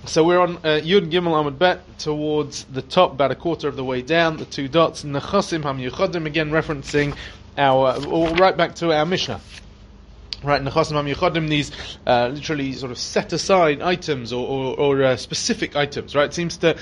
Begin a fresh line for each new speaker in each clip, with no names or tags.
So we're on Yud Gimel Amud Bet towards the top, about a quarter of the way down, the two dots. Nechosim HaMiyuchadim, again referencing or right back to our Mishnah. Right, Nechosim HaMiyuchadim, these literally sort of set aside items or specific items. Right, it seems to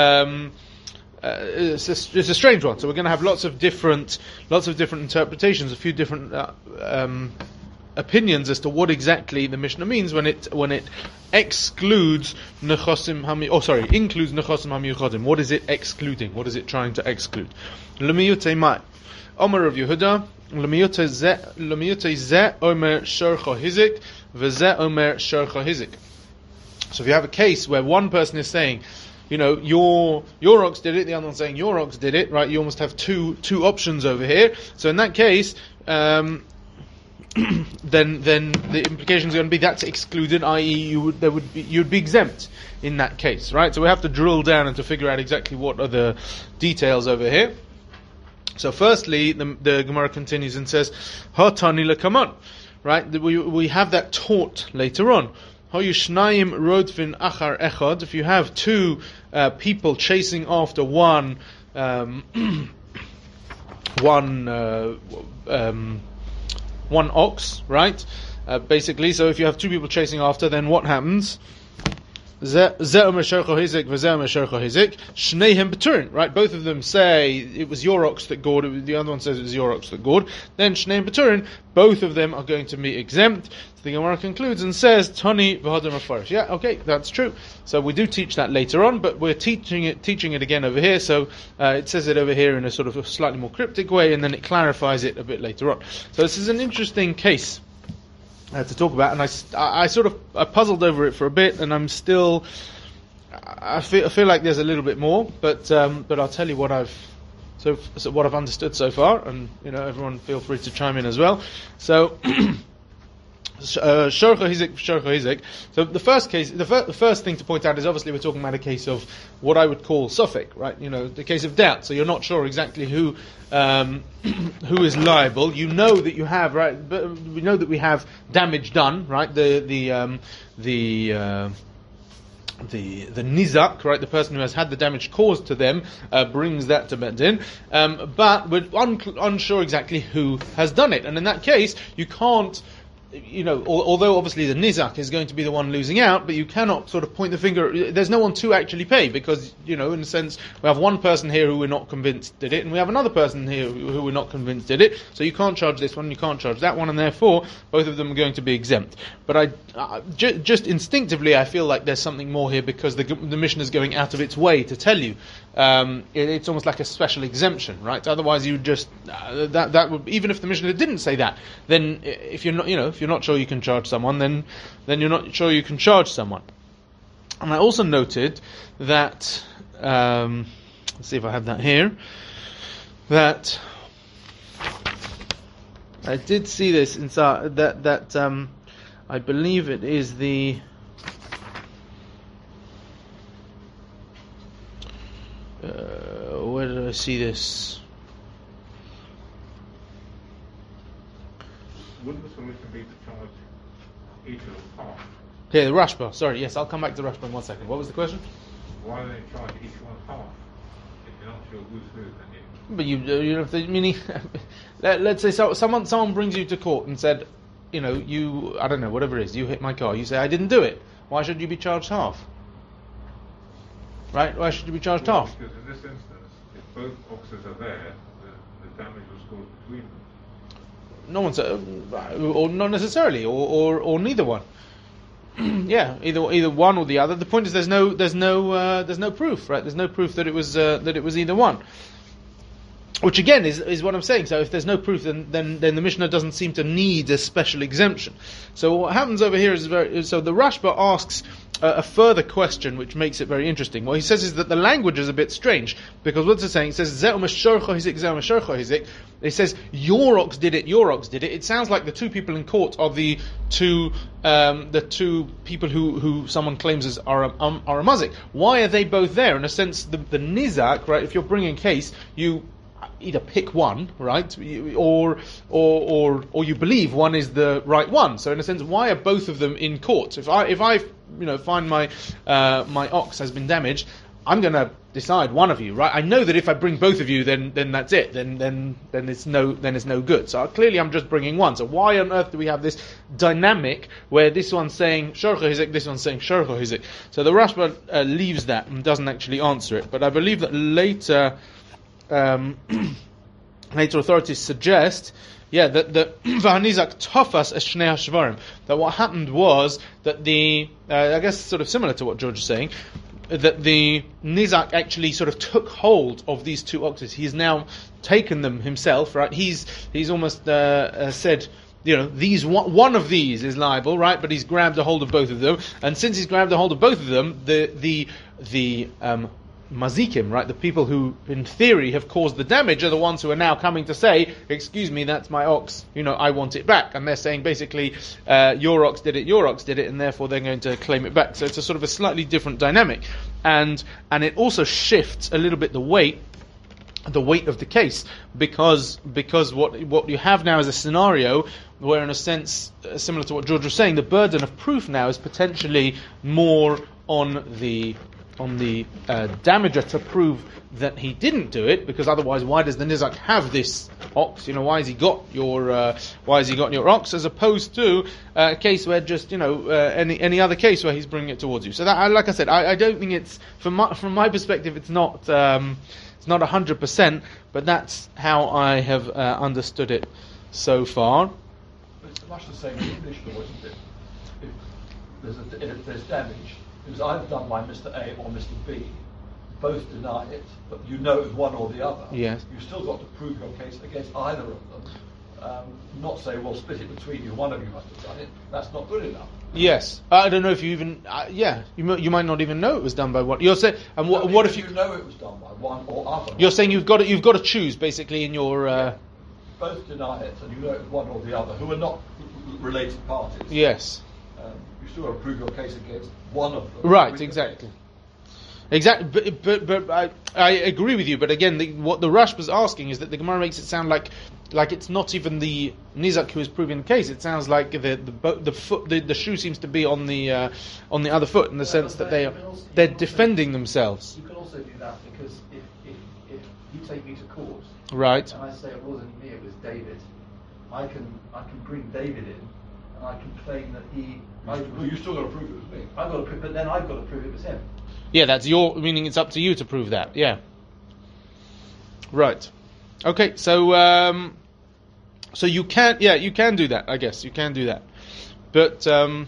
it's a strange one. So we're going to have lots of different interpretations, a few different opinions as to what exactly the Mishnah means when it excludes includes Nechosim HaMiyuchadim. What is it excluding? What is it trying to exclude? L'miyutei mai. Omer of Yehuda. L'miyutei zeh omer shercha hizik v'zeh omer shercha hizik. So if you have a case where one person is saying, your ox did it, the other one's saying your ox did it, right? You almost have two options over here. So in that case, then the implication is going to be that's excluded, i.e. you'd be exempt in that case, right? So we have to drill down and to figure out exactly what are the details over here. So firstly, the Gemara continues and says, "Hatani lekaman," right? We have that taught later on. Hayushnayim rodfin achar echad. If you have two people chasing after one ox, right? Basically, so if you have two people chasing after, then what happens? Right? Both of them say it was your ox that gored, the other one says it was your ox that gored, then Shneim B'turin, both of them are going to be exempt. So the Gemara concludes and says, Tani v'hadar mafarish. Yeah, okay, that's true. So we do teach that later on, but we're teaching it again over here, so it says it over here in a sort of a slightly more cryptic way, and then it clarifies it a bit later on. So this is an interesting case to talk about, and I puzzled over it for a bit, and I feel like there's a little bit more, but I'll tell you what I've understood so far, and everyone feel free to chime in as well. So Shercha Hizik. So the first case, the first thing to point out is obviously we're talking about a case of what I would call Suffolk, right? The case of doubt. So you're not sure exactly who is liable. You know that you have, right? But we know that we have damage done, right? The nizak, right? The person who has had the damage caused to them brings that to Bedin, but we're unsure exactly who has done it. And in that case, you can't. Although obviously the nizak is going to be the one losing out, but you cannot sort of point the finger. There's no one to actually pay because, in a sense, we have one person here who we're not convinced did it, and we have another person here who we're not convinced did it. So you can't charge this one, you can't charge that one, and therefore both of them are going to be exempt. But just instinctively, I feel like there's something more here because the Mishnah is going out of its way to tell you. It's almost like a special exemption, right? Otherwise, you just that would, even if the Mishnah didn't say that, then if you're not sure you can charge someone, then you're not sure you can charge someone. And I also noted that let's see if I have that here. That I did see this inside that I believe it is the. Where did I see this?
Wouldn't the solution be to charge each of them half?
Okay, the Rashba. Sorry, yes, I'll come back to Rashba in 1 second. What was the question?
Why don't they charge each one half? If you're not sure who's who, then
But meaning, let's say someone brings you to court and said, I don't know, whatever it is, you hit my car. You say I didn't do it. Why should you be charged half? Right? Why should you be charged half?
Because in this instance, if both oxes are there, the damage was caused between them.
No one said, or not necessarily, or neither one. Yeah, either one or the other. The point is, there's no proof, right? There's no proof that it was either one. Which again is what I'm saying. So if there's no proof, then the Mishnah doesn't seem to need a special exemption. So what happens over here is so the Rashba asks a further question, which makes it very interesting. What he says is that the language is a bit strange because what's it saying? It says Ze'um Shercha Hizik, Ze'um Shercha Hizik. It says your ox did it, your ox did it. It sounds like the two people in court are the two people who someone claims are a mazik. Why are they both there? In a sense, the nizak, right? If you're bringing a case, you either pick one, right, or you believe one is the right one. So in a sense, why are both of them in court? If I find my my ox has been damaged, I'm going to decide one of you, right? I know that if I bring both of you, then that's it. Then it's no good. So clearly, I'm just bringing one. So why on earth do we have this dynamic where this one's saying Shorcha Hizik, this one's saying Shorcha Hizik? So the Rashba leaves that and doesn't actually answer it. But I believe that later authorities suggest, that Vahanizak tofas es shnei hashvarim. That what happened was that I guess sort of similar to what George is saying, that the Nizak actually sort of took hold of these two oxes. He's now taken them himself, right? He's almost said, these one of these is liable, right? But he's grabbed a hold of both of them, and since he's grabbed a hold of both of them, the Mazikim, right? The people who, in theory, have caused the damage are the ones who are now coming to say, excuse me, that's my ox, I want it back. And they're saying basically, your ox did it, and therefore they're going to claim it back. So it's a sort of a slightly different dynamic. And it also shifts a little bit the weight of the case, because what you have now is a scenario where, in a sense, similar to what George was saying, the burden of proof now is potentially more on the damager to prove that he didn't do it, because otherwise, why does the Nizak have this ox? Why has he got your ox, as opposed to a case where just any other case where he's bringing it towards you? So that, like I said, I don't think it's from my perspective, it's not 100%, but that's how I have understood it so far.
But it's much the same in English law, isn't it? If there's damage, it was either done by Mr. A or Mr. B. Both deny it, but it was one or the other.
Yes.
You've still got to prove your case against either of them. Not say, well, split it between you. One of you must have done it. That's not good enough.
Yes, I don't know if you even. You might not even know it was done by one. You're saying, and what if you
know it was done by one or other?
You're saying you've got to choose basically in your.
Both deny it, and it was one or the other, who are not related parties.
Yes.
You still got to prove your case against one of them.
Right, exactly. Exactly, but I agree with you. But again, what the Rush was asking is that the Gemara makes it sound like it's not even the Nizak who is proving the case. It sounds like the shoe seems to be on the other foot, in the sense that they're defending themselves.
You can also do that, because if you take me to court,
right,
and I say it wasn't me, it was David, I can bring David in, and I can claim that he.
You still got to prove it was me.
I've got to prove, but then I've got to prove it was him.
Yeah, that's meaning it's up to you to prove that. Yeah. Right. Okay. So you can do that. I guess you can do that. But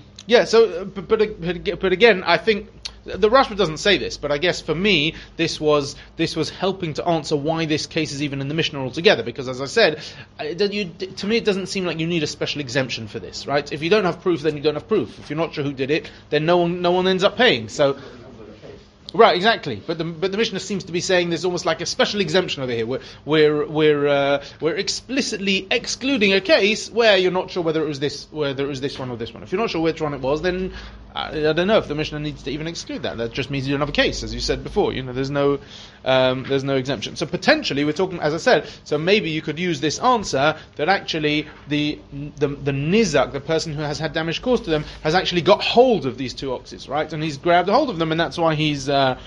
but again, I think the Rashba doesn't say this, but I guess for me, this was helping to answer why this case is even in the Mishnah altogether. Because, as I said, to me it doesn't seem like you need a special exemption for this, right? If you don't have proof, then you don't have proof. If you're not sure who did it, then no one ends up paying. So. Right, exactly. But the Mishnah seems to be saying there's almost like a special exemption over here. We're explicitly excluding a case where you're not sure whether it was this one or this one. If you're not sure which one it was, then I don't know if the Mishnah needs to even exclude that. That just means you don't have a case, as you said before. There's no exemption. So potentially we're talking, as I said. So maybe you could use this answer that actually the nizak, the person who has had damage caused to them, has actually got hold of these two oxes, right? And he's grabbed a hold of them, and that's why he's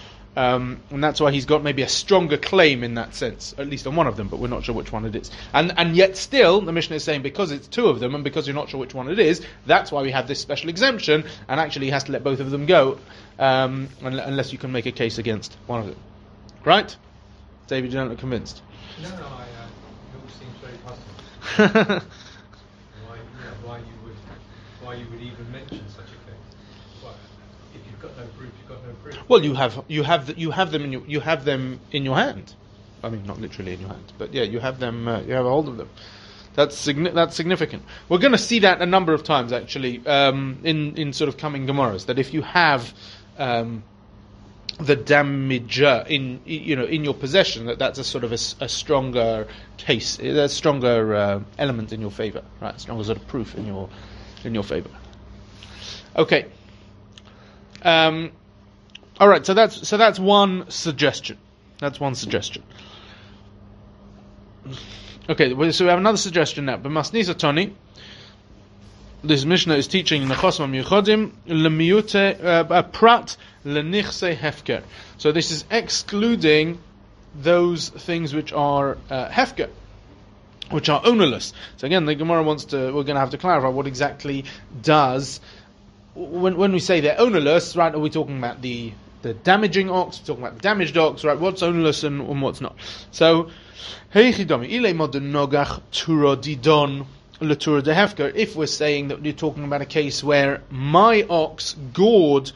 got maybe a stronger claim in that sense, at least on one of them, but we're not sure which one it is. And yet still, the Mishnah is saying because it's two of them, and because you're not sure which one it is, that's why we have this special exemption, and actually he has to let both of them go, unless you can make a case against one of them. Right? David, you don't look convinced.
No, it all seems very puzzling. Why you would even mention such a case? Well, if you've got no proof, you've got no proof.
Well, you have them in your hand. I mean, not literally in your hand, but yeah, you have them. You have a hold of them. That's significant. We're going to see that a number of times actually in sort of coming Gemaras. That if you have the damager in your possession, that's a sort of a stronger case, a stronger element in your favor, right? Stronger sort of proof in your favor. Okay. All right. So that's one suggestion. That's one suggestion. Okay. So we have another suggestion now. B'masnisa Toni. this Mishnah is teaching in the Chosma Miyuchodim lemiyute prat lenichse hefker. So this is excluding those things which are hefker, which are ownerless. So again, the Gemara we're going to have to clarify what exactly does, when we say they're ownerless, right, are we talking about the damaging ox, we're talking about the damaged ox, right, what's ownerless and what's not. So, if we're saying that you're talking about a case where my ox gored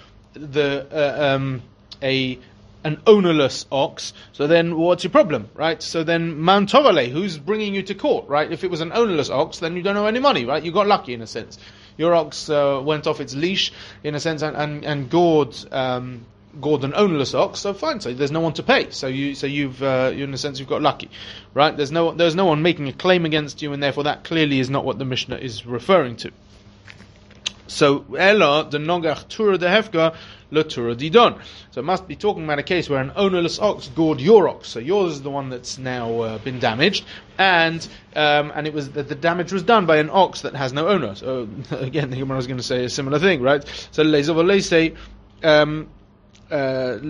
an ownerless ox, so then what's your problem, right? So then man tovale, who's bringing you to court, right? If it was an ownerless ox, then you don't owe any money, right? You got lucky in a sense. Your ox went off its leash in a sense and gored an ownerless ox, so fine. So there's no one to pay. So you've in a sense you've got lucky, right? There's no one making a claim against you, and therefore that clearly is not what the Mishnah is referring to. So ella the nogach tura de hefka le tura didon. So it must be talking about a case where an ownerless ox gored your ox. So yours is the one that's now been damaged, and it was the damage was done by an ox that has no owner. So again, the Gemara is going to say a similar thing, right? So lezov say. Right?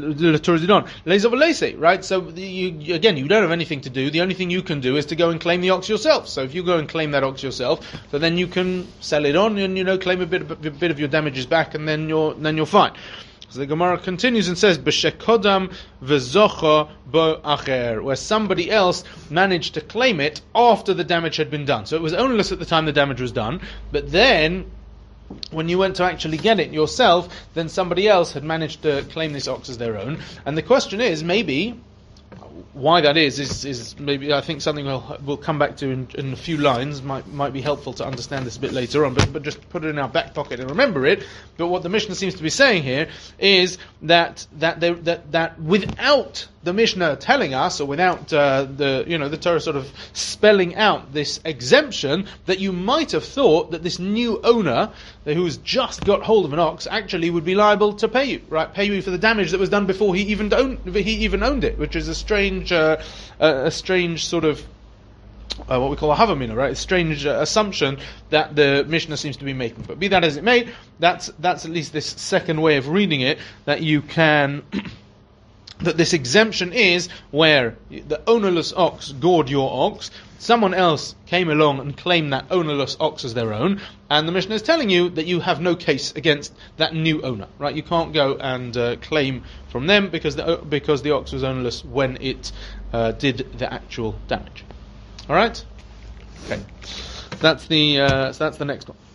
So you don't have anything to do. The only thing you can do is to go and claim the ox yourself. So if you go and claim that ox yourself, so then you can sell it on and claim a bit of your damages back, and then you're fine. So the Gemara continues and says, "B'shekodam v'zocha bo acher," where somebody else managed to claim it after the damage had been done. So it was ownerless at the time the damage was done, but then when you went to actually get it yourself, then somebody else had managed to claim this ox as their own. And the question is, maybe, why that is maybe, I think something we'll come back to in a few lines, might be helpful to understand this a bit later on, but just put it in our back pocket and remember it. But what the Mishnah seems to be saying here is that without the Mishnah telling us, or without the Torah sort of spelling out this exemption, that you might have thought that this new owner who's just got hold of an ox actually would be liable to pay you for the damage that was done before he even owned it, which is a strange sort of what we call a havamina, right? A strange assumption that the Mishnah seems to be making. But be that as it may, that's at least this second way of reading it, that you can that this exemption is where the ownerless ox gored your ox, someone else came along and claimed that ownerless ox as their own, and the Mishnah is telling you that you have no case against that new owner, right? You can't go and claim from them because the ox was ownerless when it did the actual damage. All right? Okay. That's the next one.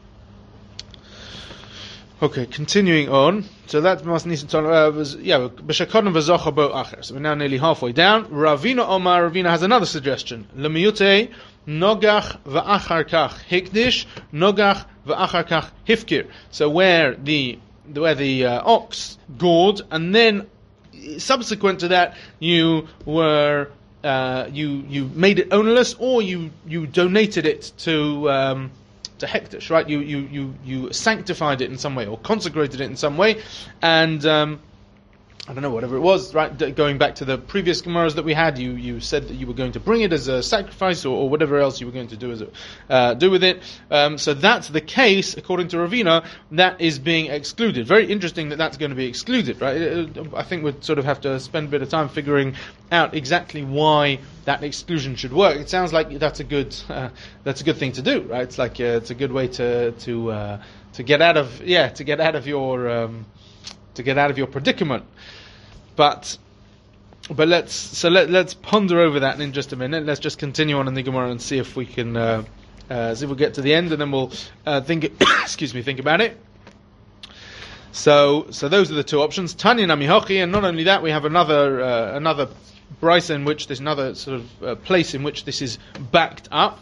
Okay, continuing on. So that was b'shekodam v'zocha bo acher. So we're now nearly halfway down. Ravina has another suggestion. Lemiyute nogach v'achar kach hikdish, nogach v'achar kach hifkir. So where the ox gored, and then subsequent to that you were you made it ownerless, or you donated it to hektish, right? You sanctified it in some way, or consecrated it in some way, and I don't know, whatever it was, right? Going back to the previous Gemaras that we had, you said that you were going to bring it as a sacrifice, or whatever else you were going to do do with it. So that's the case, according to Ravina, that is being excluded. Very interesting that that's going to be excluded, right? I think we'd sort of have to spend a bit of time figuring out exactly why that exclusion should work. It sounds like that's a good thing to do, right? It's like it's a good way to get out of your predicament. But let's ponder over that in just a minute. Let's just continue on in the Gemara and see if we can see if we'll get to the end, and then we'll think about it. So those are the two options. Tanya Namihochi, and not only that, we have another brisa in which there's another sort of place in which this is backed up.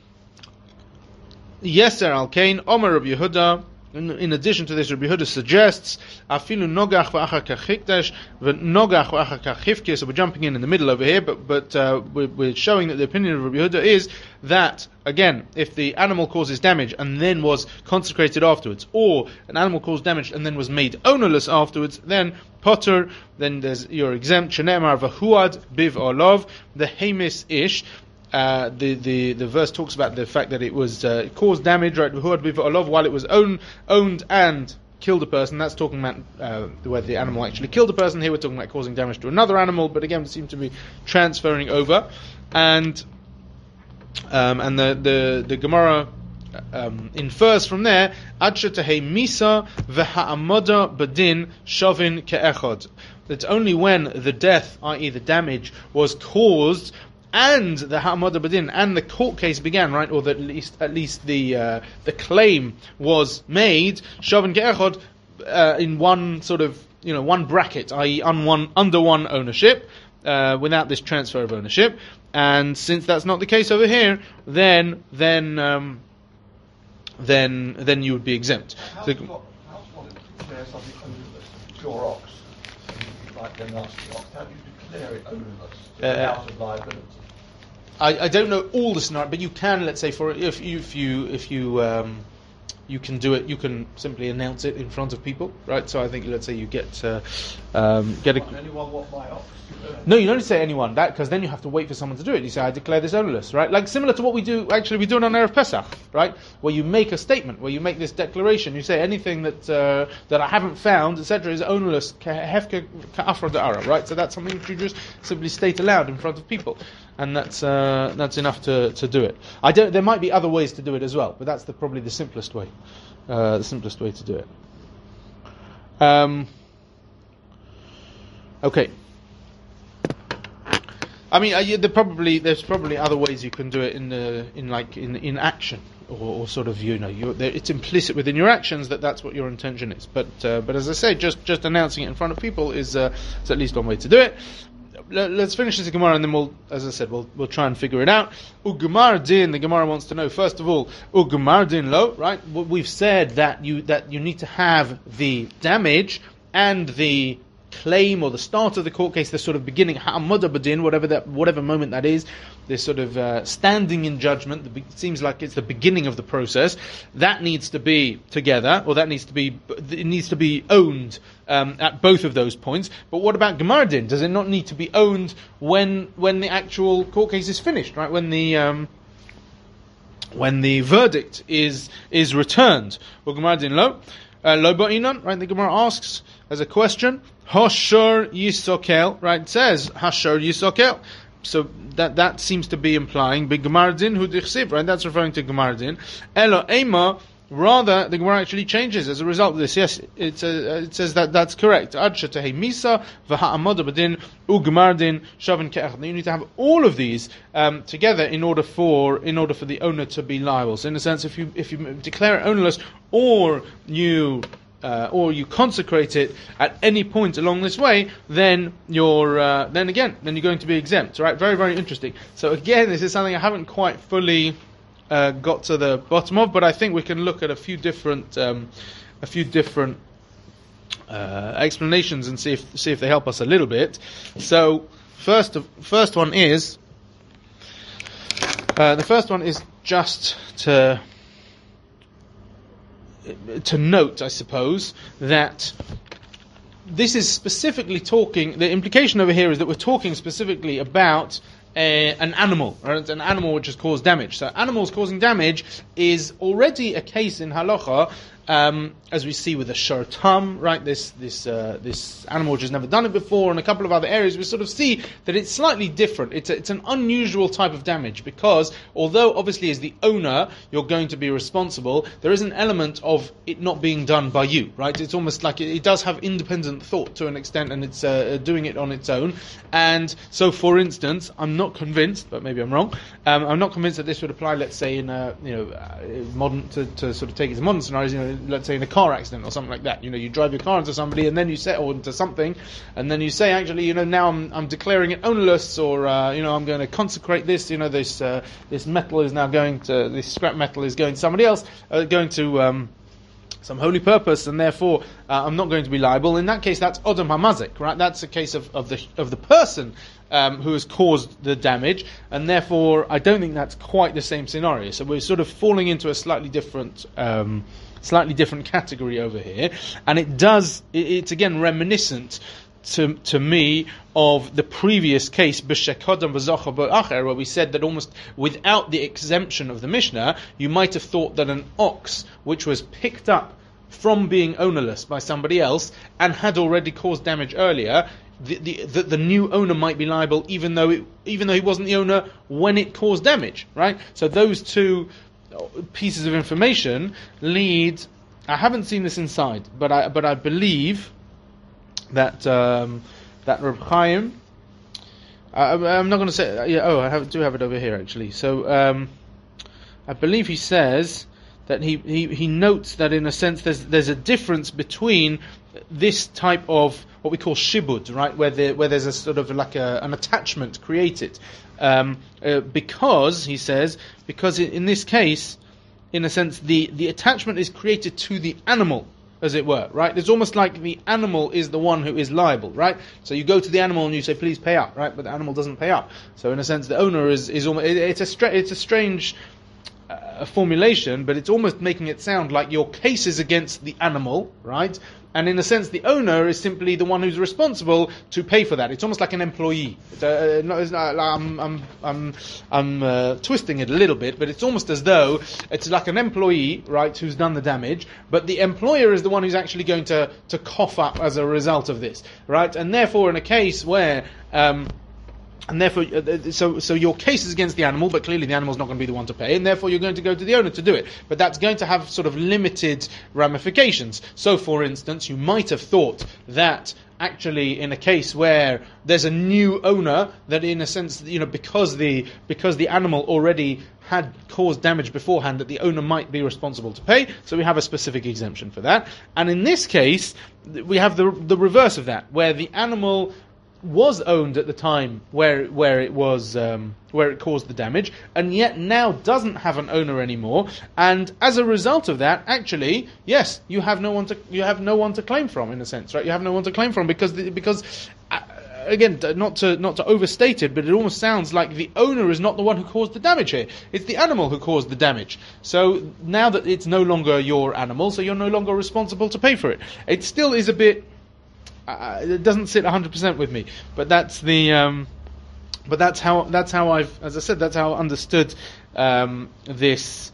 Yeser al Kain, Omer Rabbi Yehuda. In addition to this, Rabbi Yehuda suggests afilu nogach v'achar kach hikdash v'nogach v'achar kach hifkir. So we're jumping in the middle over here, but we're showing that the opinion of Rabbi Yehuda is that, again, if the animal causes damage and then was consecrated afterwards, or an animal caused damage and then was made ownerless afterwards, then potter, then you're exempt. Shene'emar v'huad biv olav the hemis ish. the verse talks about the fact that it was caused damage, right? While it was owned and killed a person. That's talking about where the animal actually killed a person. Here we're talking about causing damage to another animal, but again, it seems to be transferring over. And the Gemara infers from there, Ad shetehei misa v'ha'amoda badin shovin ke'echad. That only when the death, i.e. the damage, was caused and the ha'amoda badin and the court case began, right, or that at least the claim was made, shovin ke'echad, in one sort of, one bracket, i.e. under one ownership, without this transfer of ownership. And since that's not the case over here, then you would be exempt.
How's one declare something ownerless? Your ox, like the nasty ox. How do you declare it ownerless? Out of liability.
I don't know all the scenario, but you can, let's say, if you can do it, you can simply announce it in front of people, right? So I think, let's say you get a.
Anyone want my ox?
No, you don't say anyone that, because then you have to wait for someone to do it. You say, I declare this ownerless, right? Like similar to what we do it on Erev Pesach, right? Where you make a statement, where you make this declaration. You say anything that I haven't found, etc., is ownerless, hefke ka'afra da'ara, right? So that's something that you just simply state aloud in front of people, and that's enough to do it. There might be other ways to do it as well, but that's probably the simplest way. The simplest way to do it. Okay. I mean, there's probably other ways you can do it in action, or sort of it's implicit within your actions that's what your intention is. But as I say, just announcing it in front of people is at least one way to do it. Let's finish this Gemara, and then we'll try and figure it out. Ugmar din, the Gemara wants to know, first of all, Ugmar din lo, right? We've said that you need to have the damage and the claim, or the start of the court case, the sort of beginning, ha'amoda badin, whatever moment that is, this sort of standing in judgment. It seems like it's the beginning of the process. That needs to be together, or it needs to be owned at both of those points. But what about Gemar din? Does it not need to be owned when the actual court case is finished, right? When the verdict is returned? Well, Gemar din lo ba'inan, right? The Gemara asks as a question, Hashor Yisokel, right? It says Hashor Yisokel. So that seems to be implying Gemar din hu dichsiv, right? That's referring to Gemar din. Elo ema, rather the Gemara actually changes as a result of this. Yes, it says that's correct. Ad shetehei misa v'ha'amoda badin u'gemar din shavin ke'echad. You need to have all of these together in order for the owner to be liable. So in a sense, if you declare it ownerless, or you consecrate it at any point along this way, then you're going to be exempt, right? Very, very interesting. So again, this is something I haven't quite fully got to the bottom of, but I think we can look at a few different explanations and see if they help us a little bit. So first one is just to note, I suppose, that this is specifically talking. The implication over here is that we're talking specifically about an animal, right? It's an animal which has caused damage. So animals causing damage is already a case in halacha, as we see with the shartam, right? This animal which has never done it before, and a couple of other areas, we sort of see that it's slightly different. It's an unusual type of damage, because although obviously as the owner you're going to be responsible, there is an element of it not being done by you, right? It's almost like it does have independent thought to an extent, and it's doing it on its own. And so, for instance, I'm not convinced, but maybe I'm wrong. I'm not convinced that this would apply, let's say, in modern to sort of take it to modern scenarios. Let's say in a car accident or something like that. You drive your car into somebody, and then you say, or into something, and then you say, actually, now I'm declaring it ownerless, or I'm going to consecrate this. This metal is now this scrap metal is going to somebody else, going to some holy purpose, and therefore I'm not going to be liable. In that case, that's Odom HaMazik, right? That's a case of the person who has caused the damage, and therefore I don't think that's quite the same scenario. So we're sort of falling into a slightly different category over here, and it's again reminiscent to me of the previous case b'shekodam v'zocha b'acher, where we said that almost without the exemption of the Mishnah, you might have thought that an ox which was picked up from being ownerless by somebody else and had already caused damage earlier, the new owner might be liable even though he wasn't the owner when it caused damage, right? So those two pieces of information lead. I haven't seen this inside, but I believe that that Reb Chaim. I'm not going to say. I do have it over here actually. So I believe he says that he notes that in a sense there's a difference between this type of what we call shibud, right, where there's a sort of like an attachment created, because he says in this case, in a sense, the attachment is created to the animal, as it were, right? It's almost like the animal is the one who is liable, right? So you go to the animal and you say, "Please pay up," right? But the animal doesn't pay up. So in a sense, the owner is almost. It's a strange formulation, but it's almost making it sound like your case is against the animal, right? And in a sense, the owner is simply the one who's responsible to pay for that. It's almost like an employee. I'm twisting it a little bit, but it's almost as though it's like an employee, right, who's done the damage, but the employer is the one who's actually going to cough up as a result of this, right? And therefore, in a case where and therefore, so your case is against the animal, but clearly the animal's not going to be the one to pay, and therefore you're going to go to the owner to do it. But that's going to have sort of limited ramifications. So, for instance, you might have thought that actually in a case where there's a new owner, that in a sense, because the animal already had caused damage beforehand, that the owner might be responsible to pay. So we have a specific exemption for that. And in this case, we have the reverse of that, where the animal was owned at the time where it caused the damage, and yet now doesn't have an owner anymore, and as a result of that, actually, yes, you have no one to claim from, in a sense, right? You have no one to claim from because again, not to overstate it, but it almost sounds like the owner is not the one who caused the damage here. It's the animal who caused the damage. So now that it's no longer your animal, so you're no longer responsible to pay for it. It still is a bit. It doesn't sit 100% with me, but that's the. But that's how I've, as I said, that's how I understood this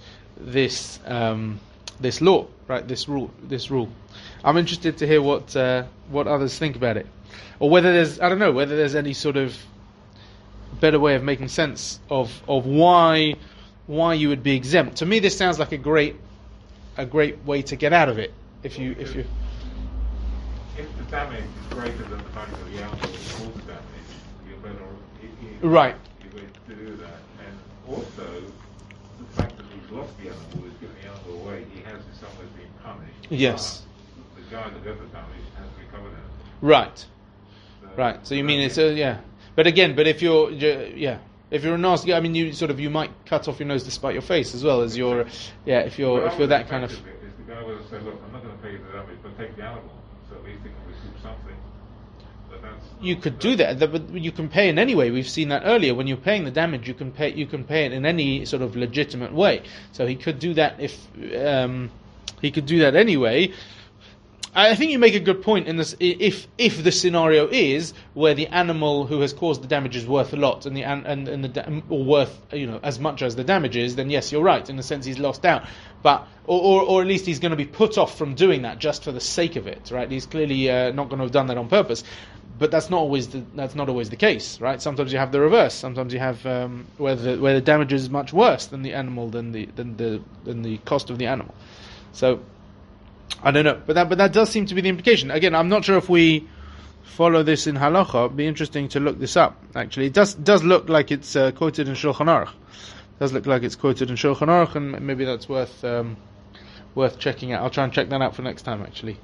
law, right? This rule. I'm interested to hear what others think about it, or whether there's any sort of better way of making sense of why you would be exempt. To me, this sounds like a great way to get out of it. If the
damage is greater than the fact that the animal caused the damage, you're better.
Right.
You're going to do that, and also the fact that he's lost the animal is giving the animal away. He has in some ways been punished.
Yes.
The guy that got the damage has recovered it.
Right. So you mean it's yeah. But if you're a nasty guy, I mean you might cut off your nose to spite your face as well as if you're that kind of.
Is the guy would have said, "Look, I'm not going to pay you the damage, but take the animal." So at least they can recoup something. You
could do that, but you can pay in any way. We've seen that earlier. When you're paying the damage, you can pay it in any sort of legitimate way. So he could do that he could do that anyway. I think you make a good point in this. If the scenario is where the animal who has caused the damage is worth a lot, or worth as much as the damage is, then yes, you're right. In a sense, he's lost out. But or at least he's going to be put off from doing that just for the sake of it, right? He's clearly not going to have done that on purpose. But that's not always the case, right? Sometimes you have the reverse. Sometimes you have where the damage is much worse than the animal than the cost of the animal. So I don't know, but that does seem to be the implication. Again, I'm not sure if we follow this in halacha. It'd be interesting to look this up. Actually, it does look like it's quoted in Shulchan Aruch. It does look like it's quoted in Shulchan Aruch, and maybe that's worth checking out. I'll try and check that out for next time. Actually,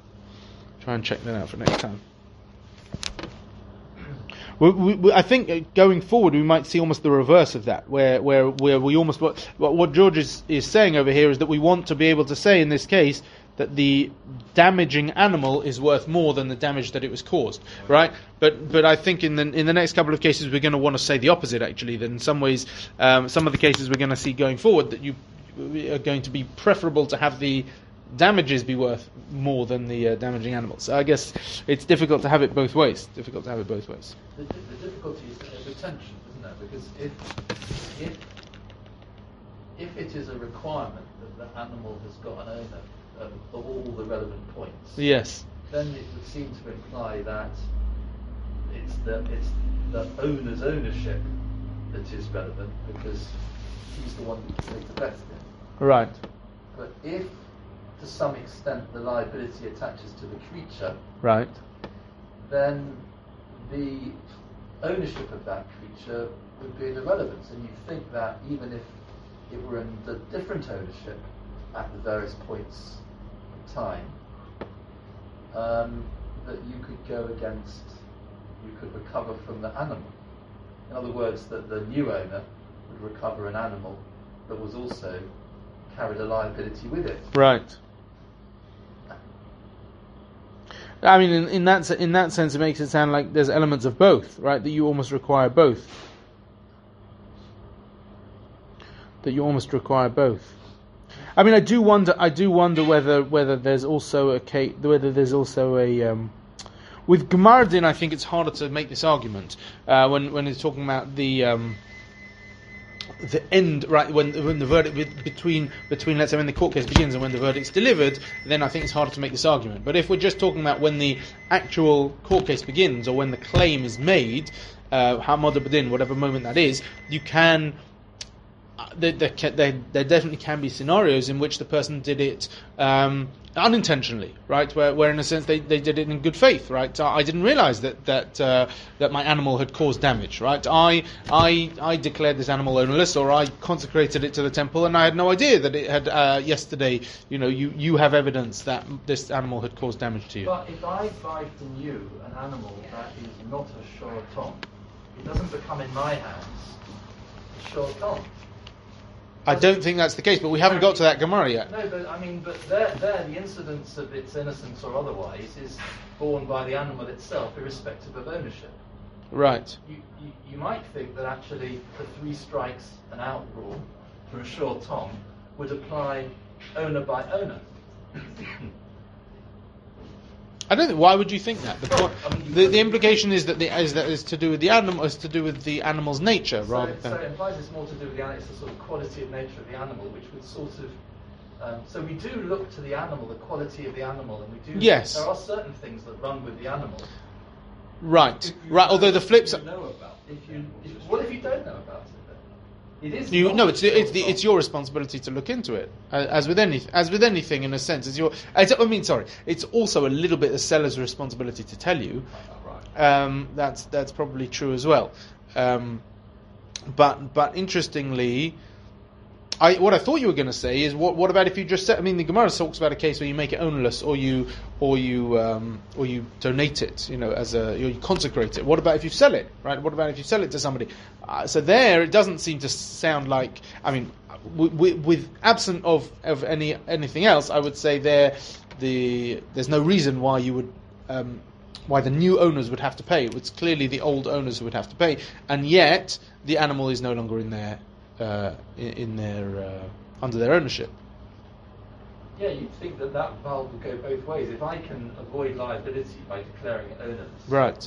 I think going forward we might see almost the reverse of that, where we almost what George is saying over here is that we want to be able to say in this case that the damaging animal is worth more than the damage that it was caused, right? But I think in the next couple of cases we're going to want to say the opposite. Actually, that in some ways, some of the cases we're going to see going forward that you are going to be preferable to have the damages be worth more than the damaging animal. So I guess it's difficult to have it both ways.
The difficulty is the retention, isn't it? Because if it is a requirement that the animal has got an owner of all the relevant points,
Yes.
then it would seem to imply that it's the owner's ownership that is relevant, because he's the one who takes the best in.
Right.
But if, to some extent, the liability attaches to the creature,
Right.
then the ownership of that creature would be irrelevant. And you'd think that even if it were in the different ownership at the various points of time, that you could recover from the animal. In other words, that the new owner would recover an animal that was also carried a liability with it.
Right. I mean, in that sense, it makes it sound like there's elements of both, right? That you almost require both. I mean, I do wonder whether there's also a case, with Gemardin. I think it's harder to make this argument when it's talking about the end, right? When the verdict between let's say when the court case begins and when the verdict's delivered, then I think it's harder to make this argument. But if we're just talking about when the actual court case begins or when the claim is made, Hamad Abedin, whatever moment that is, you can. There definitely can be scenarios in which the person did it unintentionally, right? Where in a sense they did it in good faith, right? I didn't realise that my animal had caused damage, right? I declared this animal ownerless, or I consecrated it to the temple, and I had no idea that it had yesterday. You have evidence that this animal had caused damage to you.
But if I buy from you an animal that is not a shoroton, it doesn't become in my hands a shoroton.
I don't think that's the case, but we haven't got to that Gemara yet.
No, but I mean, there the incidence of its innocence or otherwise is borne by the animal itself, irrespective of ownership.
Right.
You might think that actually the 3 strikes and out rule for a short tom would apply owner by owner.
I don't think. Why would you think that? The implication is that is to do with the animal, is to do with the animal's nature, rather than.
So it implies it's more to do with it's the sort of quality of nature of the animal, which would sort of. So we do look to the animal, the quality of the animal, and we do.
Yes.
There are certain things that run with the animal.
Right. Right. Although the flip side.
What if you don't know about it? It is.
It's your responsibility to look into it, as with anything in a sense. It's also a little bit the seller's responsibility to tell you. That's probably true as well. But interestingly, what I thought you were going to say is what about if you just said? I mean, the Gemara talks about a case where you make it ownerless, or you donate it, you consecrate it. What about if you sell it, right? What about if you sell it to somebody? So there, it doesn't seem to sound like. I mean, with absent of anything else, I would say there's no reason why you would. Why the new owners would have to pay. It's clearly the old owners who would have to pay, and yet the animal is no longer in their under their ownership.
Yeah, you'd think that valve would go both ways. If I can avoid liability by declaring it ownerless,
right?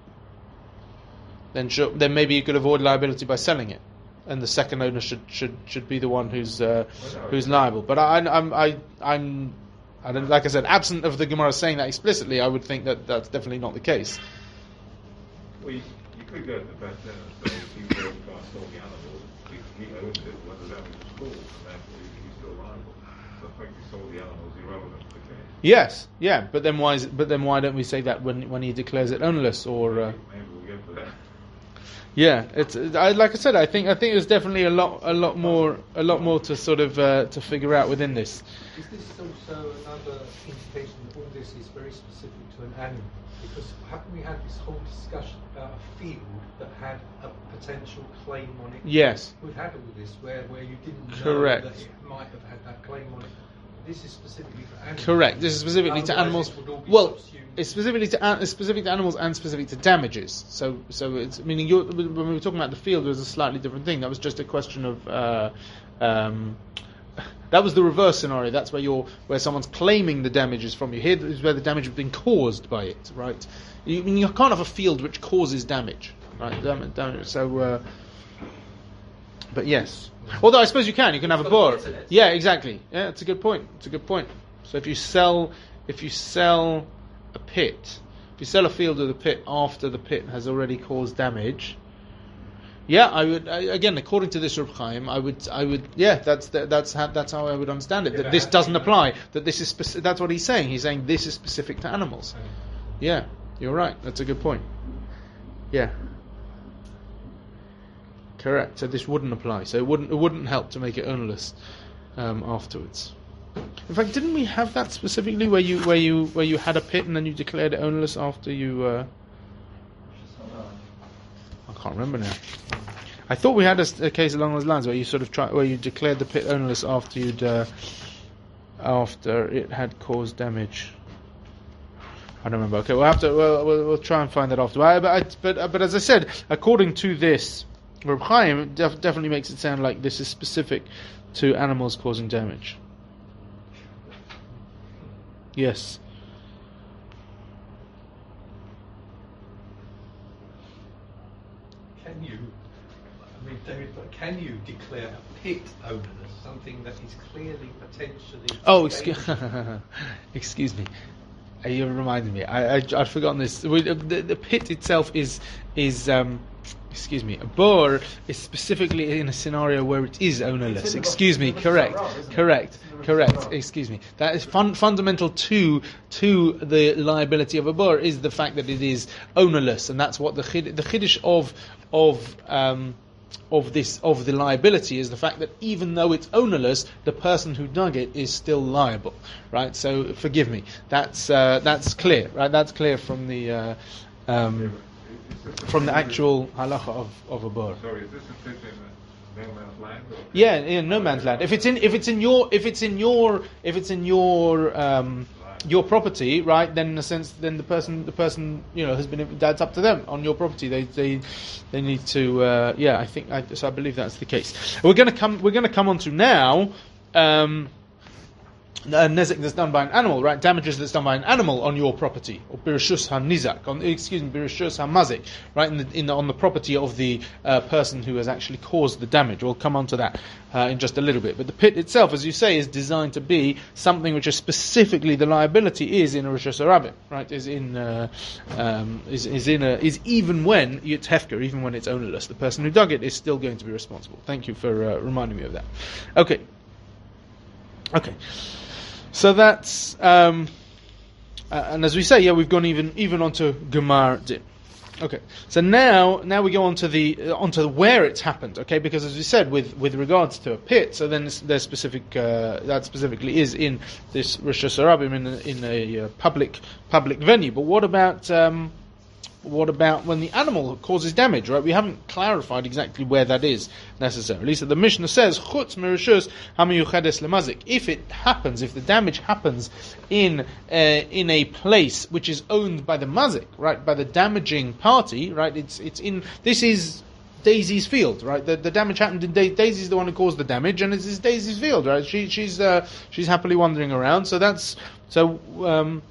Then maybe you could avoid liability by selling it, and the second owner should be the one who's liable. But I'm like I said, absent of the Gemara saying that explicitly, I would think that that's definitely not the case.
Well, you could go to the best end and say if you go and stole the animal, he owns it, whether that was a school, and therefore he's still liable. So the fact he sold the animal is irrelevant to the case.
Yes, yeah, but then why don't we say that when he declares it ownerless, or?
Maybe we'll get to that.
Yeah, like I said, I think there's definitely a lot more to sort of to figure out within this.
Is this also another indication that all this is very specific to an animal? Because haven't we had this whole discussion about a field that had a potential claim on it?
Yes.
We've had all this where you didn't know
Correct.
that it might have had that claim on it. This is specifically for animals.
Correct. This is specifically to animals. Well, it's specific to animals and specific to damages. So it's meaning when we were talking about the field, it was a slightly different thing. That was just a question of That was the reverse scenario. That's where someone's claiming the damage is from you. Here is where the damage has been caused by it, right? You can't have a field which causes damage, right? So, but yes. Although I suppose you can have a bor. Yeah, exactly. Yeah, it's a good point. So if you sell a pit, if you sell a field with a pit after the pit has already caused damage, yeah, again, according to this Reb Chaim, I would, yeah, that's how I would understand it. That this doesn't apply. That this is that's what he's saying. He's saying this is specific to animals. Yeah, you're right. That's a good point. Yeah. Correct. So this wouldn't apply. So it wouldn't help to make it ownerless afterwards. In fact, didn't we have that specifically where you had a pit and then you declared it ownerless after you? I can't remember now. I thought we had a case along those lines where you sort of where you declared the pit ownerless after after it had caused damage. I don't remember. Okay, we'll try and find that after. But as I said, according to this, Reb Chaim definitely makes it sound like this is specific to animals causing damage. Yes.
Can you declare a pit ownerless, something that is clearly potentially...
Oh, excuse me. You reminded me. I'd forgotten this. The pit itself is excuse me. A bor is specifically in a scenario where it is ownerless. Excuse me. Correct. Excuse me. That is fundamental to the liability of a bor is the fact that it is ownerless, and that's what the chiddush of the liability is the fact that even though it's ownerless, the person who dug it is still liable, right? So forgive me. That's clear, right? That's clear from the actual halacha of a bor.
Sorry, is this a pit in no man's land? Or?
Yeah, in no man's land. If it's in your property, right? Then in a sense, then the person has been. That's up to them on your property. They need to. I believe that's the case. We're going to come on to now. Nezek that's done by an animal, right? Damages that's done by an animal on your property, or birshus ha-nizak, birshus ha-mazik, right? On the property of the person who has actually caused the damage. We'll come on to that in just a little bit. But the pit itself, as you say, is designed to be something which is specifically the liability is in a rishus harabim, right? Is even when it's hefker, even when it's ownerless, the person who dug it is still going to be responsible. Thank you for reminding me of that. Okay. So that's and as we say, we've gone even onto Gemar Din. Okay, so now we go onto where it's happened. Okay, because as we said, with regards to a pit, so then there's specific that specifically is in this rishus harabim in a public venue. But what about when the animal causes damage, right? We haven't clarified exactly where that is necessarily. So the Mishnah says, Chutz mirishus hamiyuchedes lemazik. If the damage happens in a place which is owned by the mazik, right, by the damaging party, right? This is Daisy's field, right? The damage happened in Daisy's the one who caused the damage, and it's Daisy's field, right? She's happily wandering around. So that's going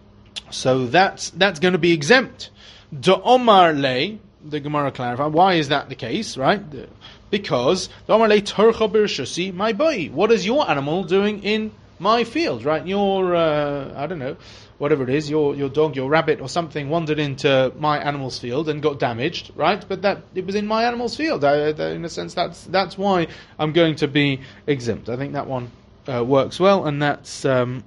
to be exempt. Do Omar lay, the Gemara clarifies, why is that the case, right? Because the Omar lay Turcha Birshusi, my boy. What is your animal doing in my field, right? Your, I don't know, whatever it is, your dog, your rabbit or something wandered into my animal's field and got damaged, right? But it was in my animal's field. In a sense, that's why I'm going to be exempt. I think that one works well, and that's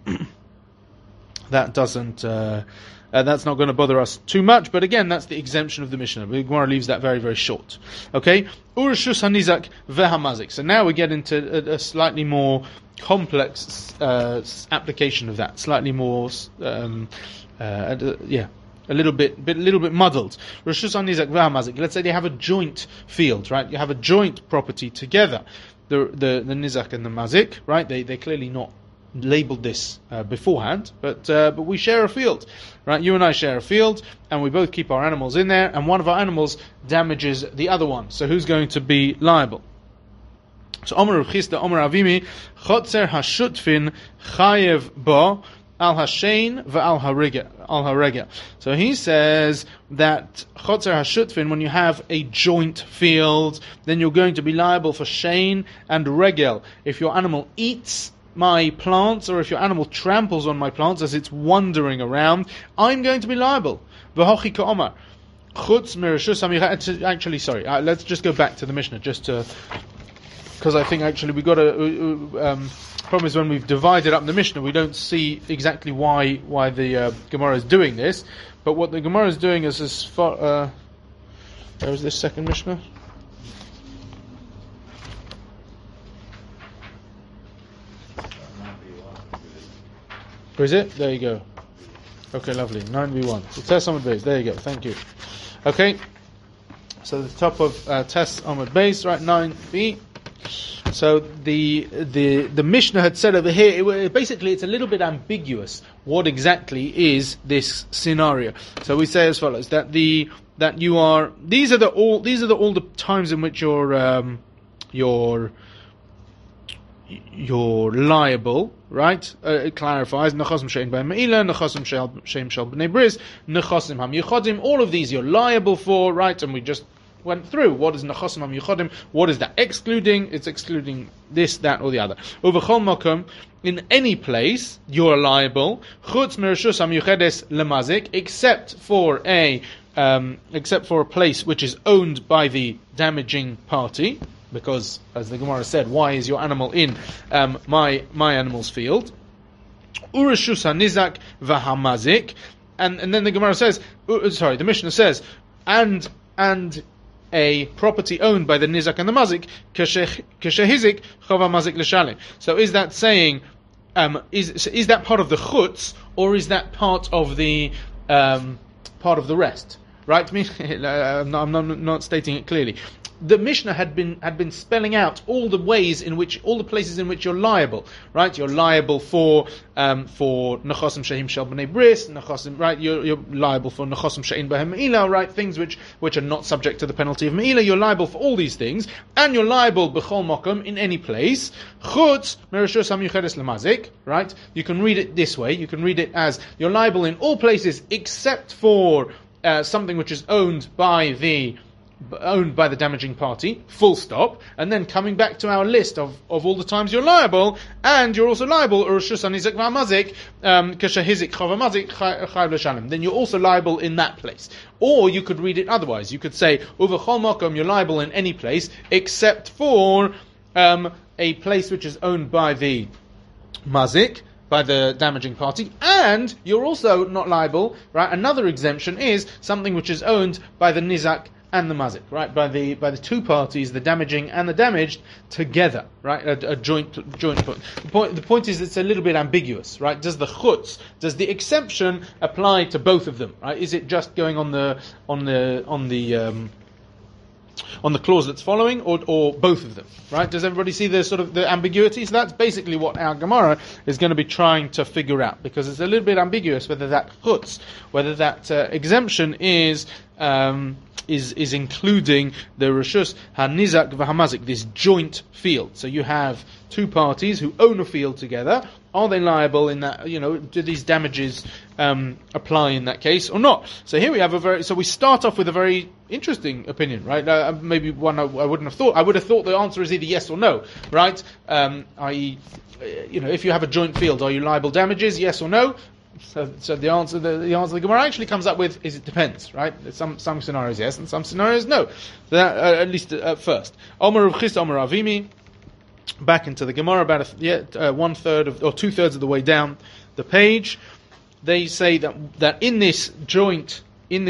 that doesn't. That's not going to bother us too much, but again, that's the exemption of the Mishnah. The Gemara leaves that very, very short. Okay? Urshus hanizak vehamazik. So now we get into a slightly more complex application of that. Slightly more, a little bit muddled. Urshus hanizak vehamazik. Let's say they have a joint field, right? You have a joint property together. The nizak and the mazik, right? They're clearly not labeled this beforehand, but we share a field, right? You and I share a field, and we both keep our animals in there, and one of our animals damages the other one. So who's going to be liable? So Omer Rav Chisda, Omer Avimi, Chotzer hashutfin chayev bo al hashein v'al haregel. So he says that Chotzer hashutfin, when you have a joint field, then you're going to be liable for shein and regel. If your animal eats my plants, or if your animal tramples on my plants as it's wandering around, I'm going to be liable. V'hochi ka'omar. Actually, sorry, let's just go back to the Mishnah, just to, because I think actually we got a problem is when we've divided up the Mishnah, we don't see exactly why the Gemara is doing this. But what the Gemara is doing is as far. Where was this second Mishnah? Where is it? There you go. Okay, lovely. 9v1. So Tess Amud Beis. There you go. Thank you. Okay. So the top of Tess Amud Beis, right? 9b. So the Mishnah had said over here, basically it's a little bit ambiguous. What exactly is this scenario? So we say as follows: that these are all the times in which you're liable, right? It clarifies nechasim shein b'hem meila, nechasim shein shel b'nei bris, nechasim ham yichodim. All of these you're liable for, right? And we just went through what is nechasim ham yichodim. What is that excluding? It's excluding this, that, or the other. Uvechol makom, in any place you're liable. Chutz mereshus ham yuchedes lemazik, except for a place which is owned by the damaging party. Because, as the Gemara said, why is your animal in my animal's field? Ureshus hanizak v'hamazik, and then the Gemara says, the Mishnah says, and a property owned by the nizak and the mazik, kashehizik chava mazik l'shalem. So is that saying, is that part of the chutz, or is that part of the rest? Right? I'm not stating it clearly. The Mishnah had been spelling out all the places in which you're liable, right? You're liable for nechasim sheim shel b'nei bris, nechasim, right? You're liable for nechasim shein b'hem meila, right? Things which are not subject to the penalty of meila. You're liable for all these things, and you're liable b'chol makom, in any place. Chutz mereshus hamiyuchedes lemazik, right? You can read it this way. You can read it as you're liable in all places except for something which is owned by the damaging party, full stop, and then coming back to our list of all the times you're liable, and you're also liable, then you're also liable in that place. Or you could read it otherwise. You could say, you're liable in any place, except for a place which is owned by the mazik, by the damaging party, and you're also not liable, right? Another exemption is something which is owned by the nizak and the mazik, right? By the two parties, the damaging and the damaged, together, right? A joint point. The point is, it's a little bit ambiguous, right? Does the exception apply to both of them, right? Is it just going on the clause that's following, or both of them, right? Does everybody see the sort of the ambiguity? So that's basically what our Gemara is going to be trying to figure out, because it's a little bit ambiguous whether that chutz, whether that exemption is including the reshus hanizak v'hamazik, this joint field. So you have two parties who own a field together. Are they liable in that? Do these damages apply in that case or not? So here we have so we start off with a very interesting opinion, right? Maybe one I wouldn't have thought. I would have thought the answer is either yes or no, right? I.e., if you have a joint field, are you liable damages? Yes or no? So the answer the Gemara actually comes up with is it depends, right? Some scenarios yes, and some scenarios no. So that, at least at first. Omer Rav Chisda, Omer Avimi. Back into the Gemara, about 1/3 or 2/3 of the way down the page, they say that in this joint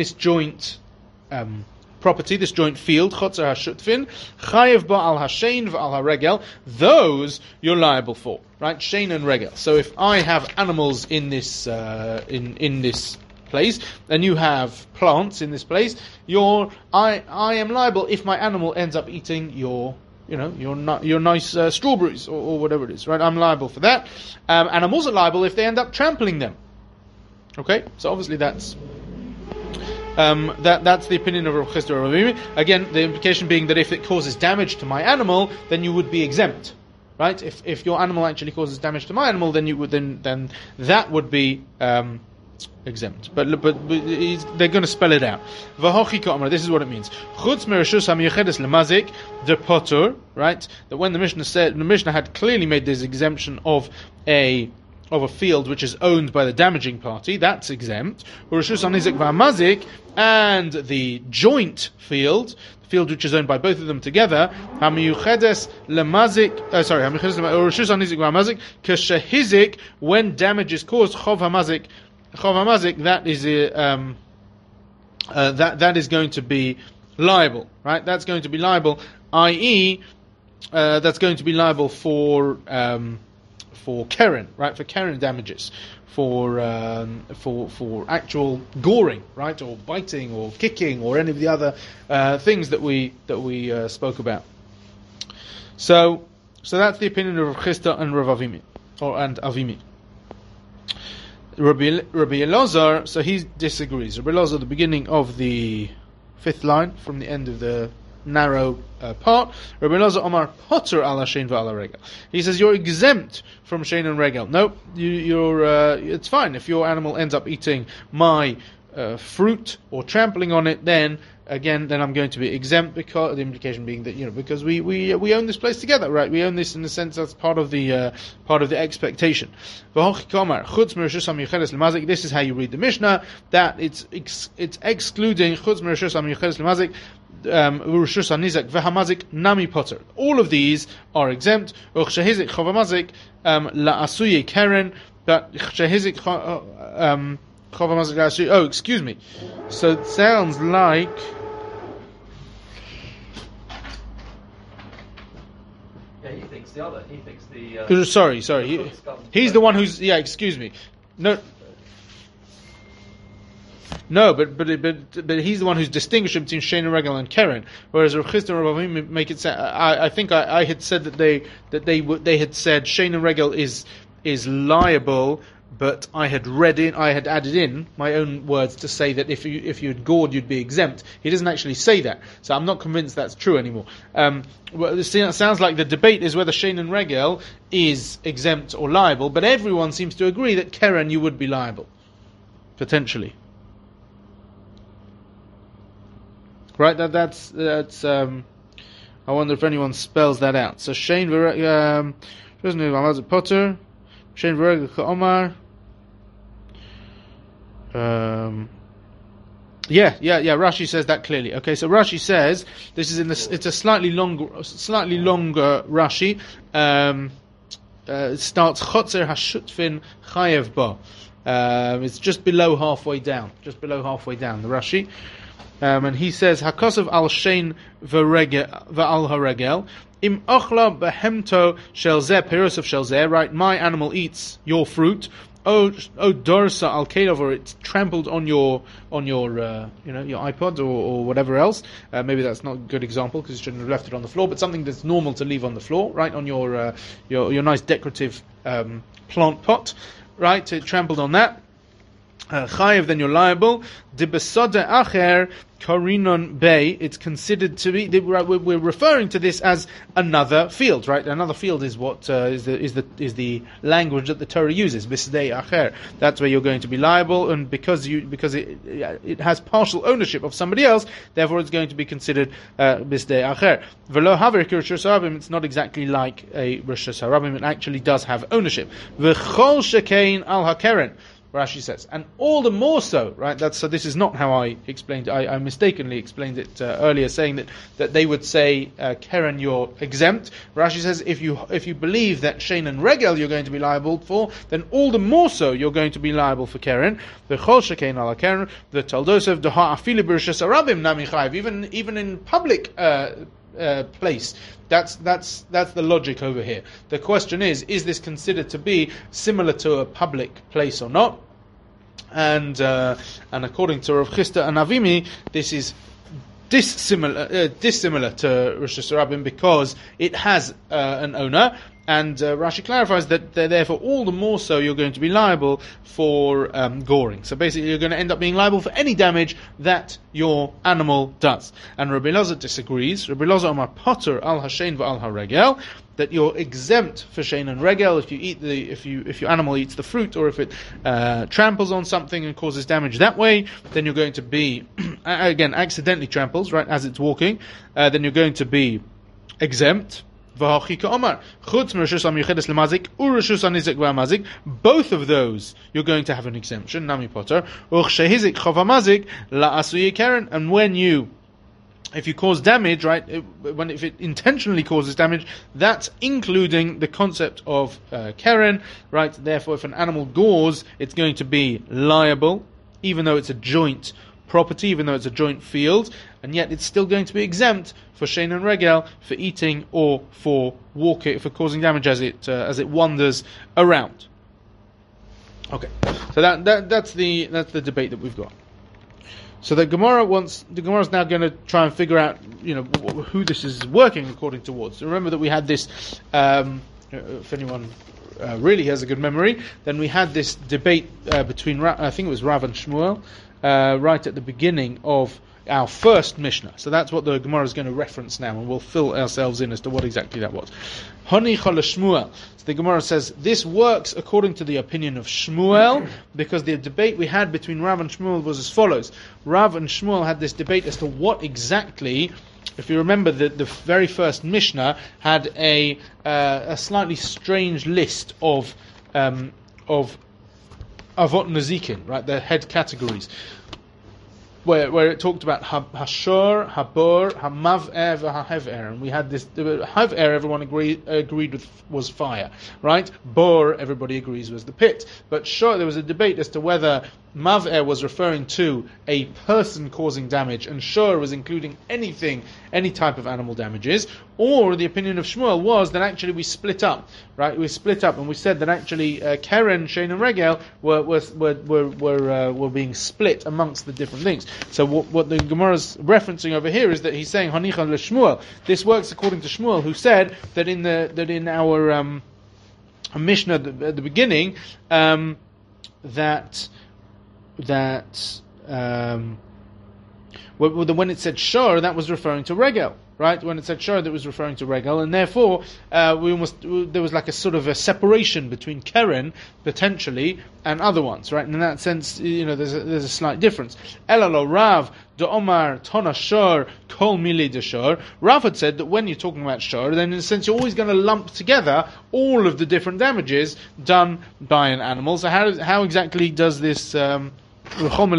property, this joint field, chotzer hashutfin, chayev ba al hashein v'al haregel, those you're liable for, right? Shein and regel. So if I have animals in this in this place, and you have plants in this place, I am liable if my animal ends up eating your nice strawberries or whatever it is, right? I'm liable for that, and I'm also liable if they end up trampling them. Okay, so obviously that's That's the opinion of Rav Chisda or Rav Avimi. Again, the implication being that if it causes damage to my animal, then you would be exempt, right? If your animal actually causes damage to my animal, then you would then that would be exempt. But they're going to spell it out. This is what it means. Chutz mereshus hamiyuchedes lemazik de potur, right? That when the Mishnah had clearly made this exemption of a field which is owned by the damaging party, that's exempt. Ureshus hanizik v'hamazik, and the joint field, the field which is owned by both of them together, hamiyuchedes lemazik, hamiyuchedes ureshus hanizik v'hamazik kashehizik, when damage is caused, chov hamazik, that is that is going to be liable, right? That's going to be liable, i.e., that's going to be liable for Keren, right? For Keren damages, for actual goring, right, or biting, or kicking, or any of the other things that we spoke about. So that's the opinion of Rav Chisda and Rav Avimi, and Avimi. Rabbi Elazar, so he disagrees. Rabbi Elazar, the beginning of the 5th line from the end of the narrow part. Rabbi Elazar Omar Potter ala shein v'ala regel. He says you're exempt from shein and regel. No, you're. It's fine if your animal ends up eating my fruit or trampling on it. Then I'm going to be exempt, because the implication being that because we own this place together, right? We own this in the sense that's part of the expectation. This is how you read the Mishnah, that it's excluding chutz mereshus hamiyuchedes lemazik ureshus hanizak v'hamazik nami poter. All of these are exempt. Uchshehizik chavamazik la'asuye keren, but chshehizik chavamazik la'asuye. Oh, excuse me. So it sounds like.
He thinks the other. He thinks the.
Sorry. He's the one who's. Yeah, excuse me. No, but he's the one who's distinguishing between shein and regel and keren, whereas Rav Chisda and Rav Avimi make it sound. I think I had said that they had said shein and regel is liable, but I had added in my own words to say that if you had gored, you'd be exempt. He doesn't actually say that, so I'm not convinced that's true anymore. It sounds like the debate is whether shein and regel is exempt or liable, but everyone seems to agree that keren you would be liable, potentially. Right? That's. I wonder if anyone spells that out. So shein Potter, shein v'regel ka'omar. Rashi says that clearly. Okay, so Rashi says this is it's a slightly longer Rashi. It starts chotzer hashutfin chayev ba. It's just below halfway down. The Rashi. And he says hakosav al shein v'al haregel im ochla behemto shel zeh perusov shel zeh. Right, my animal eats your fruit. Oh dorsa al kedov, or it's trampled on your your iPod or whatever else. Maybe that's not a good example because you shouldn't have left it on the floor. But something that's normal to leave on the floor, right, on your nice decorative plant pot, right? It trampled on that. Chayev, then you're liable. Dibesada acher karinon bay. It's considered to be. We're referring to this as another field, right? Another field is what is the language that the Torah uses. Bisdei acher. That's where you're going to be liable, and because it has partial ownership of somebody else, therefore it's going to be considered bisdei acher. V'lo haver kirshus harabim. It's not exactly like a rishus harabim. It actually does have ownership. V'chol shekein al hakeren. Rashi says, and all the more so, right? So this is not how I explained it. I mistakenly explained it earlier, saying that they would say, Keren, you're exempt. Rashi says, if you believe that shein and regel you're going to be liable for, then all the more so you're going to be liable for Keren. The chol shekein ala Keren, the taldosev deha afili b'rishas harabim nami chayiv. Even in public place. That's the logic over here. The question is this considered to be similar to a public place or not? And according to Rav Chisda and Avimi, this is dissimilar to Rosh Hashanah because it has an owner. And Rashi clarifies that therefore all the more so you're going to be liable for goring. So basically you're going to end up being liable for any damage that your animal does. And Rabbi Elazar disagrees. Rabbi Elazar Amar Potter al Hashein v'al Haregel, that you're exempt for Shein and Regel if your animal eats the fruit, or if it tramples on something and causes damage that way, then you're going to be again accidentally tramples, right, as it's walking, then you're going to be exempt. Both of those you're going to have an exemption. Nami Potter. And if you cause damage, right, if it intentionally causes damage, that's including the concept of Keren, right? Therefore, if an animal gores, it's going to be liable, even though it's a joint property, even though it's a joint field, and yet it's still going to be exempt for Shein and Regel, for eating or for walking, for causing damage as it wanders around. Okay, so that's the debate that we've got. So the Gemara's now going to try and figure out, who this is working according towards. So remember that we had this, if anyone really has a good memory, then we had this debate between, I think it was Rav and Shmuel, right at the beginning of our first Mishnah. So that's what the Gemara is going to reference now, and we'll fill ourselves in as to what exactly that was. Hani Chol Shmuel. So the Gemara says this works according to the opinion of Shmuel, because the debate we had between Rav and Shmuel was as follows. Rav and Shmuel had this debate as to what exactly. If you remember, the very first Mishnah had a slightly strange list of Avot Nazikin, right? Their head categories, where it talked about Hashor, Habor, Hamav'er, Hahever, and we had this. Have'er, everyone agreed with was fire, right? Bor, everybody agrees was the pit. But Shor, there was a debate as to whether Mav'er was referring to a person causing damage, and Shor was including any type of animal damages, or the opinion of Shmuel was that actually we split up, right? We split up, and we said that actually Keren, Shein, and Regel were being split amongst the different things. So what the Gemara is referencing over here is that he's saying Hanicha leShmuel. This works according to Shmuel, who said that in our Mishnah at the beginning when it said Shor, that was referring to Regel, right? When it said Shor, that was referring to Regel, and therefore there was like a sort of a separation between Keren potentially and other ones, right? And in that sense, there's a slight difference. Elalo Rav de Omar Tona Shor Kol Mili de Shor. Rav had said that when you're talking about Shor, then in a sense you're always going to lump together all of the different damages done by an animal. So how exactly does this what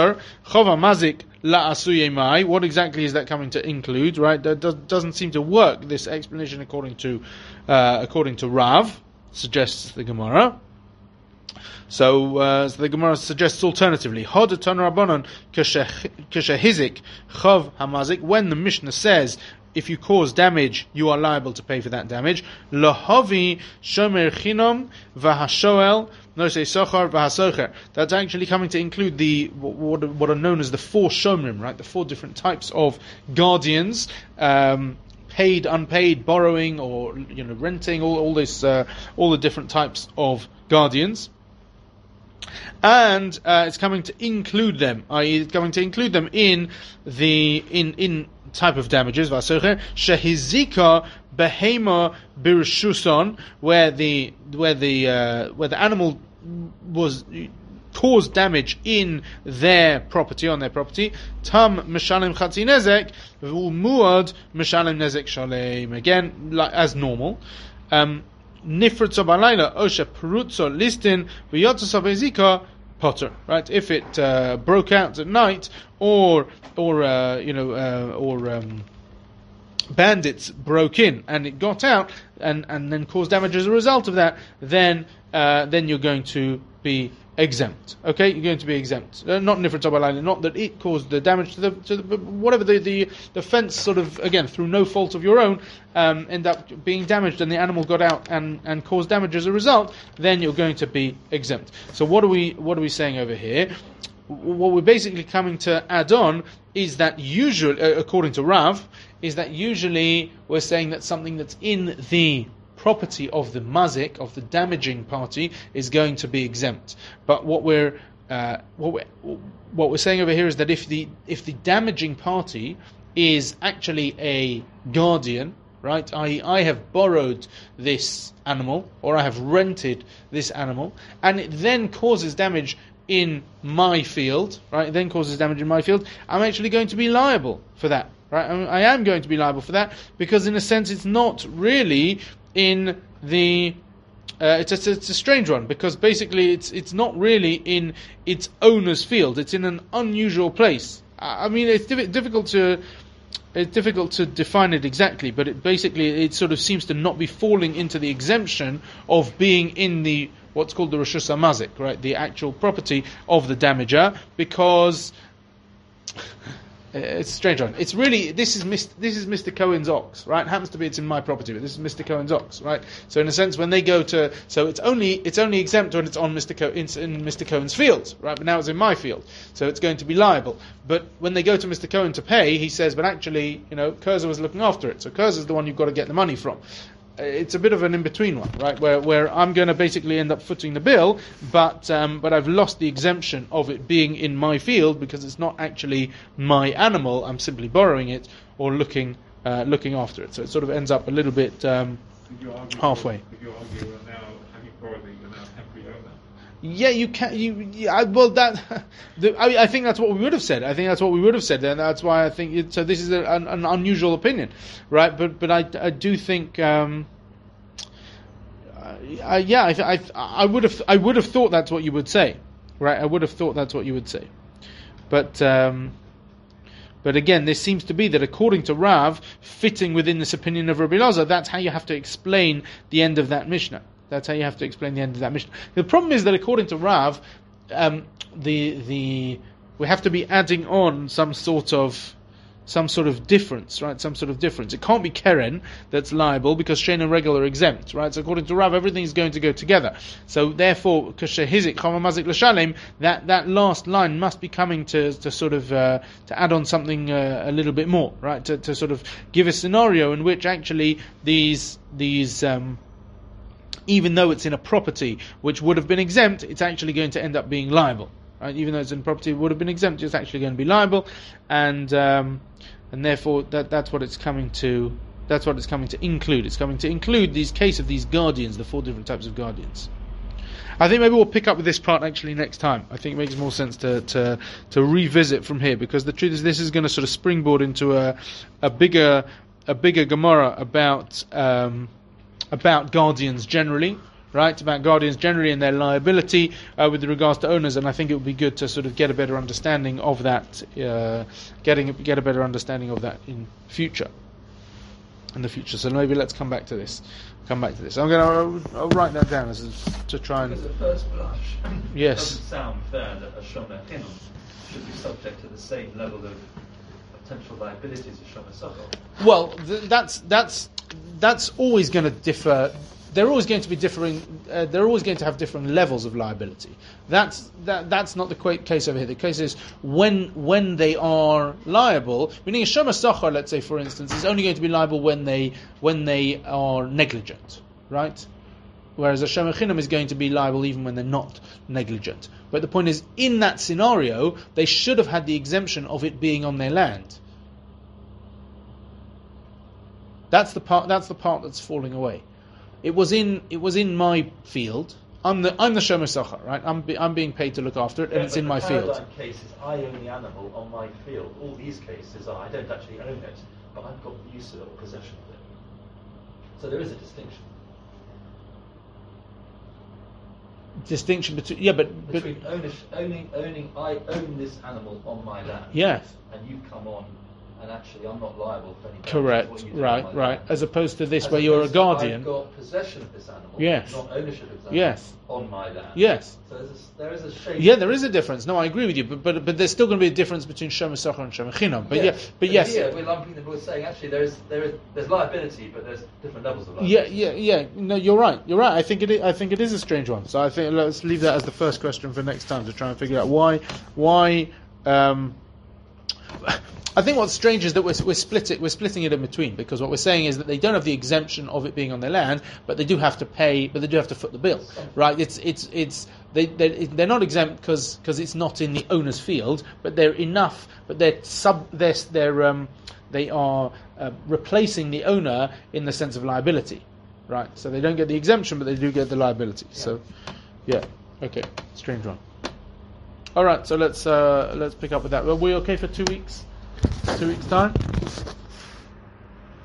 exactly is that coming to include, right? That doesn't seem to work, this explanation according to Rav, suggests the Gemara. So the Gemara suggests alternatively, when the Mishnah says if you cause damage, you are liable to pay for that damage. Lahavi shomer chinom v'hashoel nosei sochar v'hasocher. That's actually coming to include what are known as the 4 shomrim, right? The 4 different types of guardians, paid, unpaid, borrowing, or renting. All the different types of guardians. And it's coming to include them, i.e., it's going to include them in type of damages. Shehizika behema birshuson, where the animal was caused damage in their property, on their property. Tam mishalim chatzi nezek, muad mishalim nezek shalem. Again, as normal. Nifritzo balayla osha perutzo listin v'yotzo bezika potter. Right, if it broke out at night, or bandits broke in and it got out and then caused damage as a result of that, then you're going to be exempt. Okay, you're going to be exempt. Not nifritzo balayla, not that it caused the damage to the whatever the fence sort of, again, through no fault of your own, end up being damaged and the animal got out and caused damage as a result, then you're going to be exempt. So what are we saying over here? what we're basically coming to add on is that usually, according to Rav, is that usually we're saying that something that's in the property of the mazik, of the damaging party, is going to be exempt. But what we're saying over here is that if the damaging party is actually a guardian, right? I have borrowed this animal, or I have rented this animal, and it then causes damage in my field, right? It then causes damage in my field. I'm actually going to be liable for that, right? I am going to be liable for that because, in a sense, it's not really in the. It's a strange one because basically it's not really in its owner's field. It's in an unusual place. I mean, it's difficult to define it exactly, but it sort of seems to not be falling into the exemption of being in the what's called the Reshus HaMazik, right, the actual property of the damager, because it's a strange one. It's really this is Mr. Cohen's ox, right? It happens to be it's in my property, but this is Mr. Cohen's ox, right? So in a sense, when they go to, so it's only exempt when it's on in Mr. Cohen's field, right? But now it's in my field, so it's going to be liable. But when they go to Mr. Cohen to pay, he says, but actually, Kurza was looking after it, so Kurza's the one you've got to get the money from. It's a bit of an in-between one, right? Where I'm going to basically end up footing the bill, but I've lost the exemption of it being in my field because it's not actually my animal. I'm simply borrowing it or looking after it. So it sort of ends up a little bit halfway.
Could you argue that now, having borrowed it, you're now temporary owner?
Yeah, you can. I think that's what we would have said. And that's why I think so. This is an unusual opinion, right? But I do think. I would have thought that's what you would say, right? I would have thought that's what you would say, but again, there seems to be that according to Rav, fitting within this opinion of Rabbi Elazar, that's how you have to explain the end of that Mishnah. That's how you have to explain the end of that Mishnah. The problem is that according to Rav, we have to be adding on some sort of difference, right? Some sort of difference. It can't be Keren that's liable because Shein and Regel are exempt, right? So according to Rav, everything is going to go together. So therefore, Kashehizik Chamamazik L'Shalem, that last line must be coming to sort of to add on something a little bit more, right? To sort of give a scenario in which actually these even though it's in a property which would have been exempt, it's actually going to end up being liable. Right? Even though it's in a property that would have been exempt, it's actually going to be liable, and therefore that's what it's coming to. That's what it's coming to include. It's coming to include these case of these guardians, the 4 different types of guardians. I think maybe we'll pick up with this part actually next time. I think it makes more sense to revisit from here, because the truth is this is going to sort of springboard into a bigger Gemara about guardians generally, right? About guardians generally and their liability with regards to owners, and I think it would be good to sort of get a better understanding of that, get a better understanding of that in the future. So maybe let's come back to this. I'll write that down to try and.
Because at first blush,
yes,
it doesn't sound fair that a shomer hinam should be subject to the same level of potential liabilities as shomer sochor.
Well, that's always going to differ. They're always going to be differing. They're always going to have different levels of liability. That's not the case over here. The case is when they are liable. Meaning a shomer sochor, let's say for instance, is only going to be liable when they are negligent, right? Whereas a shomer chinam is going to be liable even when they're not negligent. But the point is, in that scenario, they should have had the exemption of it being on their land. That's the part that's falling away. It was in my field. I'm the shomer sochor, right? I'm being paid to look after it, and it's in my field.
The case is I own the animal on my field. All these cases are I don't actually own it, but I've got use of it or possession of it. So there is a distinction.
Distinction between
between owning I own this animal on my land.
Yes.
And you come on and actually I'm not liable for any damage.
Correct.
What you do on
Right.
my
Right.
land.
As opposed to this,
As
where you're a
opposed to
guardian.
I've got possession of this animal,
Yes.
not ownership of this animal
Yes.
on my land.
Yes.
So there is a shape.
Yeah, there is a difference. No, I agree with you, but there's still going to be a difference between Shomer Socher and Shomer Chinam. But yes.
Here we're lumping them. We're saying actually there's liability, but there's different levels of liability.
Yeah. No, you're right. I think it is a strange one. So I think let's leave that as the first question for next time to try and figure out why. I think what's strange is that we're splitting it in between, because what we're saying is that they don't have the exemption of it being on their land, but they do have to pay, but they do have to foot the bill, right? They're not exempt because it's not in the owner's field, but they're enough, but they are replacing the owner in the sense of liability, right? So they don't get the exemption, but they do get the liability.
Yeah.
So, okay, strange one. All right, so let's pick up with that. Are we okay for 2 weeks? 2 weeks time?